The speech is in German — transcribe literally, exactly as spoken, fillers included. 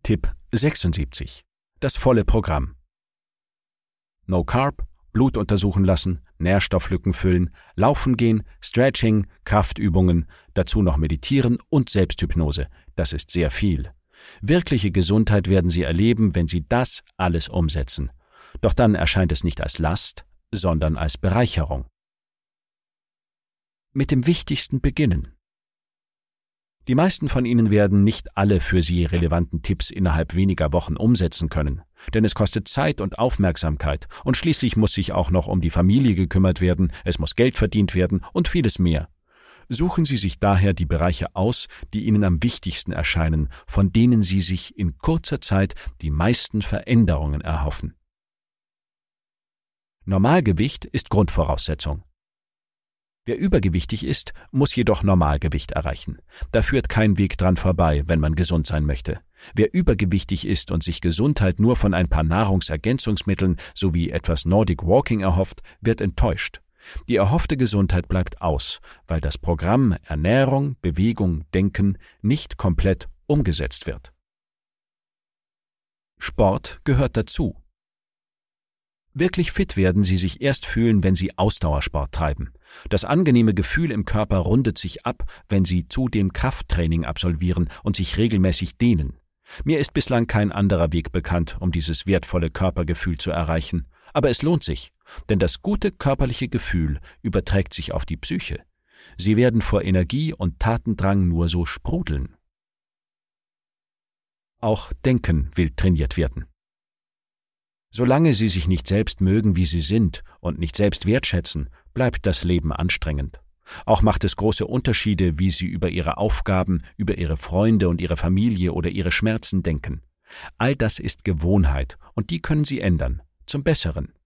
Tipp sechsundsiebzig. Das volle Programm. No Carb, Blut untersuchen lassen, Nährstofflücken füllen, laufen gehen, Stretching, Kraftübungen, dazu noch meditieren und Selbsthypnose. Das ist sehr viel. Wirkliche Gesundheit werden Sie erleben, wenn Sie das alles umsetzen. Doch dann erscheint es nicht als Last, sondern als Bereicherung. Mit dem Wichtigsten beginnen. Die meisten von Ihnen werden nicht alle für Sie relevanten Tipps innerhalb weniger Wochen umsetzen können, denn es kostet Zeit und Aufmerksamkeit und schließlich muss sich auch noch um die Familie gekümmert werden, es muss Geld verdient werden und vieles mehr. Suchen Sie sich daher die Bereiche aus, die Ihnen am wichtigsten erscheinen, von denen Sie sich in kurzer Zeit die meisten Veränderungen erhoffen. Normalgewicht ist Grundvoraussetzung. Wer übergewichtig ist, muss jedoch Normalgewicht erreichen. Da führt kein Weg dran vorbei, wenn man gesund sein möchte. Wer übergewichtig ist und sich Gesundheit nur von ein paar Nahrungsergänzungsmitteln sowie etwas Nordic Walking erhofft, wird enttäuscht. Die erhoffte Gesundheit bleibt aus, weil das Programm Ernährung, Bewegung, Denken nicht komplett umgesetzt wird. Sport gehört dazu. Wirklich fit werden Sie sich erst fühlen, wenn Sie Ausdauersport treiben. Das angenehme Gefühl im Körper rundet sich ab, wenn Sie zudem Krafttraining absolvieren und sich regelmäßig dehnen. Mir ist bislang kein anderer Weg bekannt, um dieses wertvolle Körpergefühl zu erreichen. Aber es lohnt sich, denn das gute körperliche Gefühl überträgt sich auf die Psyche. Sie werden vor Energie und Tatendrang nur so sprudeln. Auch Denken will trainiert werden. Solange Sie sich nicht selbst mögen, wie Sie sind, und nicht selbst wertschätzen, bleibt das Leben anstrengend. Auch macht es große Unterschiede, wie Sie über Ihre Aufgaben, über Ihre Freunde und Ihre Familie oder Ihre Schmerzen denken. All das ist Gewohnheit und die können Sie ändern, zum Besseren.